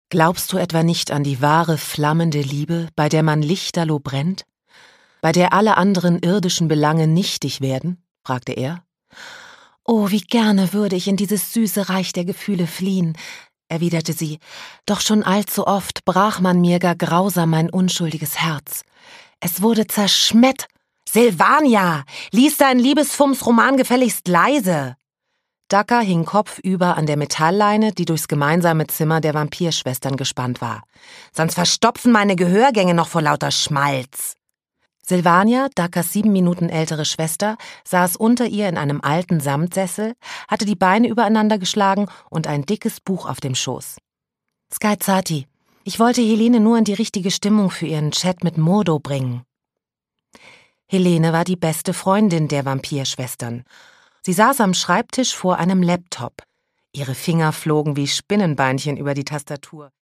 Glaubst du etwa nicht an die wahre, flammende Liebe, bei der man lichterloh brennt? Bei der alle anderen irdischen Belange nichtig werden? Fragte er. »Oh, wie gerne würde ich in dieses süße Reich der Gefühle fliehen«, erwiderte sie, »doch schon allzu oft brach man mir gar grausam mein unschuldiges Herz. Es wurde zerschmettert. »Silvania, lies deinen Liebesfumms-Roman gefälligst leise!« Dacca hing kopfüber an der Metallleine, die durchs gemeinsame Zimmer der Vampirschwestern gespannt war. »Sonst verstopfen meine Gehörgänge noch vor lauter Schmalz!« Silvania, Daccas 7 Minuten ältere Schwester, saß unter ihr in einem alten Samtsessel, hatte die Beine übereinander geschlagen und ein dickes Buch auf dem Schoß. »Scaizati, ich wollte Helene nur in die richtige Stimmung für ihren Chat mit Murdo bringen.« Helene war die beste Freundin der Vampirschwestern. Sie saß am Schreibtisch vor einem Laptop. Ihre Finger flogen wie Spinnenbeinchen über die Tastatur.